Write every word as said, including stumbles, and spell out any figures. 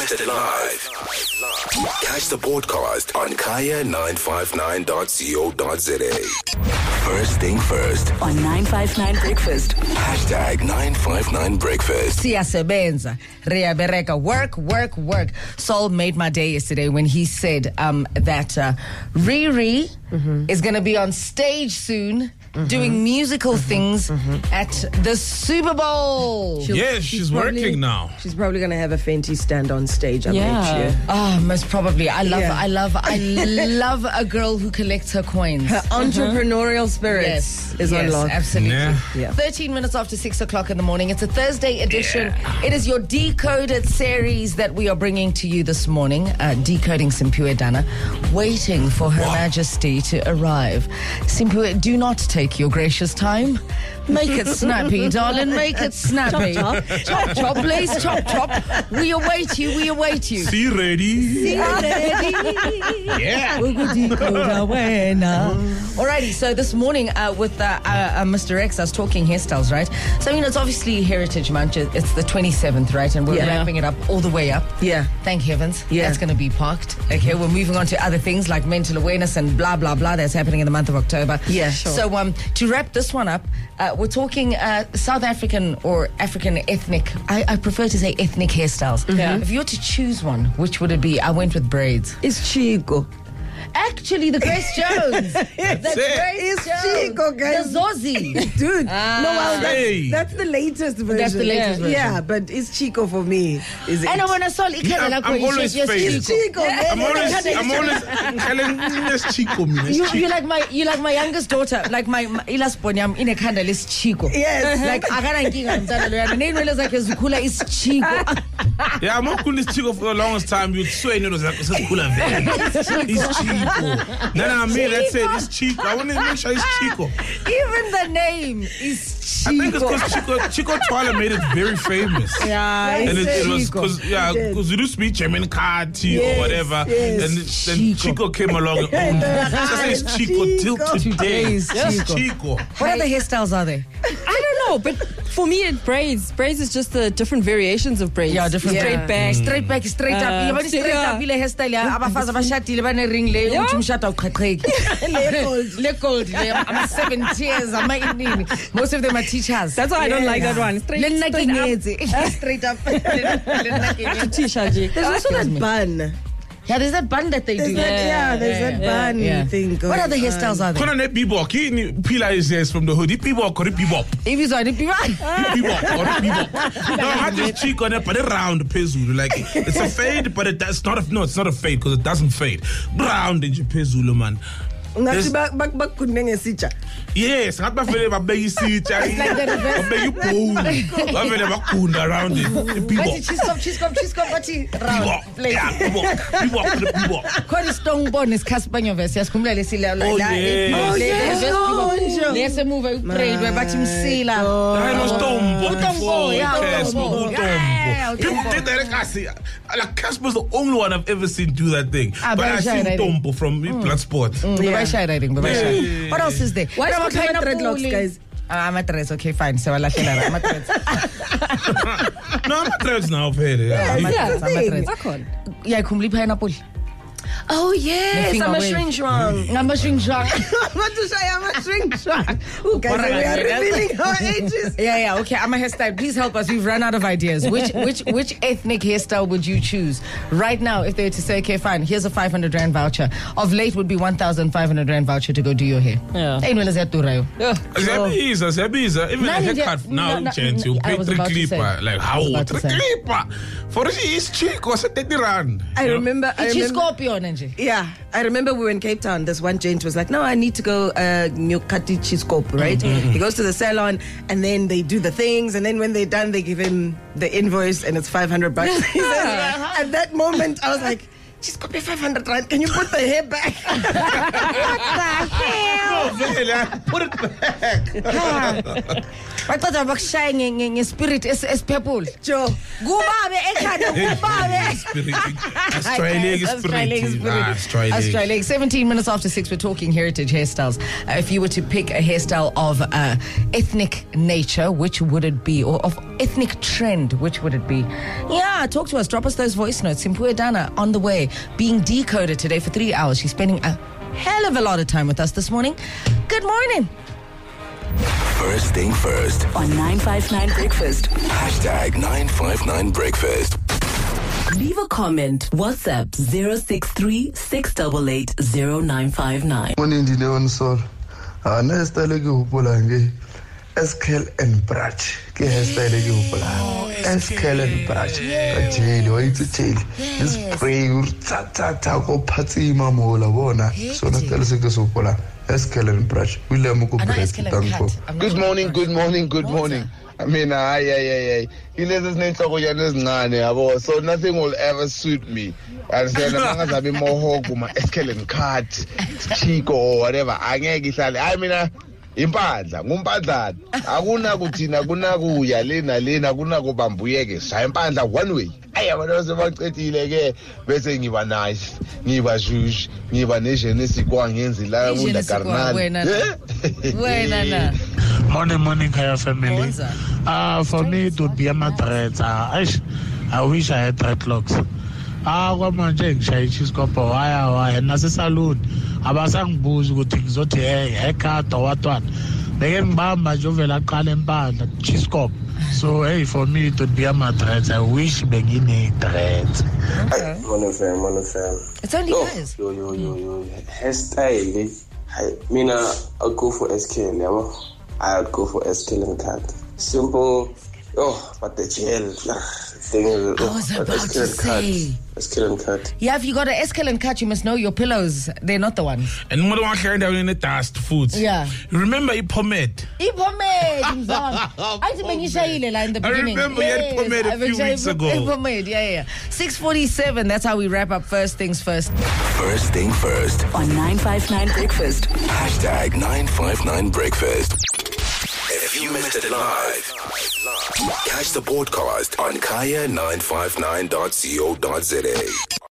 Broadcasted live. Catch the podcast on kaya nine five nine dot co dot za. First thing first. On nine five nine Breakfast. Hashtag nine five nine Breakfast. Siyasebenza, Ria Bereka, work, work, work. Sol made my day yesterday when he said um, that uh, Riri mm-hmm. is going to be on stage soon. Mm-hmm. Doing musical mm-hmm. things mm-hmm. at the Super Bowl. She'll, yes, she's, she's probably, working now. She's probably going to have a Fenty stand on stage, I yeah. bet you. Oh, most probably. I love, yeah. I love, I love a girl who collects her coins. Her entrepreneurial spirit yes. is yes, unlocked. Absolutely. Yeah. Yeah. thirteen minutes after six o'clock in the morning. It's a Thursday edition. Yeah. It is your Decoded series that we are bringing to you this morning. Uh, decoding Simphiwe Dana, waiting for Her wow. Majesty to arrive. Simphiwe, do not take your gracious time. Time. Make it snappy, darling. Make it snappy. Chop, chop, chop, chop please. Chop, chop. We await you. We await you. See ready. See ready. Yeah. Alrighty. So this morning uh, with uh, uh, uh, Mister X, I was talking hairstyles, right? So you know, it's obviously Heritage Month. It's the twenty-seventh, right? And we're yeah. ramping it up all the way up. Yeah. Thank heavens. Yeah. That's going to be parked. Okay. We're moving on to other things like mental awareness and blah blah blah. That's happening in the month of October. Yeah. Sure. So um, to wrap this one up. Uh, we're talking uh, South African or African ethnic, I, I prefer to say ethnic hairstyles. Mm-hmm. Yeah. If you were to choose one, which would it be? I went with braids. It's Chico. Actually, the Grace Jones. The Grace it's Jones. Chico, guys. The Zozzi. Dude. Ah. No, well, Hey. that's, that's the latest version. That's the latest yeah. version. Yeah, but it's Chico for me. Is it? And I want to solve Yeah, I'm, I'm always yes, fake. It's Chico. I'm always, I'm always telling this Chico, man. You, Chico. you like my you like my youngest daughter, like my Ilas Ponyam in a candle is Chico. Yes. Like Agaranking and name realize like Zukula is Chico. Yeah, I'm not calling this Chico for the longest time. You'd swear it was like it's Chico. It's Chico. No, no, I mean, let's say it's Chico. I want to make sure it's Chico. Even the name is Chico. I think it's because Chico, Chico Twala made it very famous. Yeah, and it, it was Chico. because yeah, because you do speak German card to you Yes, or whatever, yes. and then Chico. Chico came along. And, oh, just say it's Chico till today. Today's Just Chico. Chico. What other hairstyles are there? I don't know, but for me, it braids. Braids is just the different variations of braids. Yeah, different Straight yeah. back. Straight back, straight Uh, up. Yabona straight yeah. up ile hairstyle ya abafazi abashadile bane ring le Yeah. uthi umshado awuqhaqheki. Le gold. Le gold. I'm seventy years. I'm eighteen. Most of them are teachers. That's why I don't Yeah. like that one. Straight, Le nna straight ke up. nyetse. Straight up. Le nna ke nyetse. T-shirt, G. There's also that bun. Yeah, there's that bun that they There's do. that, yeah, there's yeah, that yeah, bun yeah. thing going What other on. hairstyles are there? Kona ne bebop. He pila his hairs from the hood. He bebop or he bebop. If you saw it, be right. Bebop or bebop. No, I just cheek on it, but it round pezulu. Like it's a fade, but it, it's not a no, it's not a fade because it doesn't fade. Round in your pezulu, man. Ngathi bak bak kunde ngesitsha. Yes, ngathi bafele babeka isitsha. Babeka ibone. Bafele bakunda around it. But Bebop. she's come, she's come, she's come, but she round. Bebop. Yeah, bebop. Bebop. Bebop. Khona isitongibone isikhaspanya verse yasikhumula lesila la Oh, la yes. Oh, yes. lese move uprayed bathi msila I know Stombo Utombo, before. yeah, Casper, Utombo. Yeah, Utombo. People Utombo. did that. Like I see, like Casper's the only one I've ever seen do that thing. Ah, But I very see shy, I think. Utombo from Bloodsport. yeah. Shy writing, but Yeah. shy. What else is there? Why What is it about dreadlocks, pineapple? guys? Ah, I'm a dress. Okay, fine. So I'll I'm a dress. No, I'm not dreads now, Pele. Yeah. I'm a Yeah, dress. I'm a thing. dress. Yeah, kumli pineapple. Oh yes, finger I'm a wave. shrink shrunk. I'm a shrink shrunk. What to say? I'm a shrink shrunk. Oh, guys, we are revealing our ages. Yeah, yeah, okay. I'm a hairstyle. Please help us. We've run out of ideas. Which which which ethnic hairstyle would you choose right now if they were to say, okay, fine, here's a five hundred rand voucher. Of late would be one thousand five hundred rand voucher to go do your hair. Yeah. Ain't well as that, Turayo. Ziyabiza, ziyabiza. Even a Nani haircut dia- now, no, no, chance no, you I pay was three about to say. clipper. Like I how was about three to say. clipper for it's cheap or thirty rand. I You know? remember. I It's his remember. scorpion, Angie. Yeah, I remember we were in Cape Town. This one gent was like, "No, I need to go uh, Nyokati Chiscope, right?" Mm-hmm. He goes to the salon, and then they do the things, and then when they're done, they give him the invoice, and it's five hundred bucks. He says, at that moment, I was like, "She's got me five hundred rand. Can you put the hair back?" What the hell? No, vele, put it back. Baqeda bakushaya ngespirit esiphephule. Joe. Kubabe ekhanda kubabe. Australian spirit. Ah, Australian. Australian. seventeen minutes after six, we're talking heritage hairstyles. Uh, if you were to pick a hairstyle of uh, ethnic nature, which would it be? Or of ethnic trend, which would it be? Yeah, talk to us. Drop us those voice notes. Simphiwe Dana on the way, being decoded today for three hours. She's spending a hell of a lot of time with us this morning. Good morning. First thing first. On nine five nine Breakfast. Hashtag nine five nine Breakfast. Leave a comment. WhatsApp zero six three six eight eight zero nine five nine. Morning, Dineon Sol. Ah, next time I go Polange. Eskel and Brach. Ke hairstyle ke hopola. Eskel and Brach. Ka jail, wa itse jail. This spray ur tsa tsa tsa go phatsima mola bona. So na tele se ke so hopola. Eskel and Brach. William go break tanko. Good morning, good morning, good morning. I mean, ay, ay, ay, ay. He lives his name so nothing will ever suit me. And so the mangas have been more hoku, my eskel and cut, chico or whatever. I mean, impandla ngumpadla akuna kuthina kuna kuya lena lena kuna kubambuyeke shaya impandla one way ayi abantu sebaqedile ke bese ngiba nice ngiba juice ngiba nejenesi kwa ngenzi la unda carnal wena na morning morning Kaya family. Ah uh, for me it would be a madrets. I I wish I had dreadlocks. Ah kwamanje ngishaya ichiskopo waya waya nase salon abasangibuza ukuthi ngizothi hey haircut owatwana beke ngibamba nje ovela aqala empandla chiskopo. So hey, for me it would be a madrets. I wish bengine dreads. Okay. Morning fam, morning fam. It's only oh, guys. Yo yo yo yo hairstyle. I mean I'll go for S K L, yeah. I'd go for S K L and cut. Simple. Oh, but the gel thing is. Oh, I was about to say. S K L and cut. Yeah, if you got an S K L and cut, you must know your pillows. They're not the ones. And more one carrying down in the dust foods. Yeah. You remember a pomade? I pomade. I in the beginning. I remember you had pomade a few weeks ago. Pomade, yeah, yeah. six forty-seven. That's how we wrap up First Things First. First thing first. On nine five nine Breakfast. Hashtag nine five nine Breakfast. If you missed it live, catch the podcast on kaya nine five nine dot co dot za.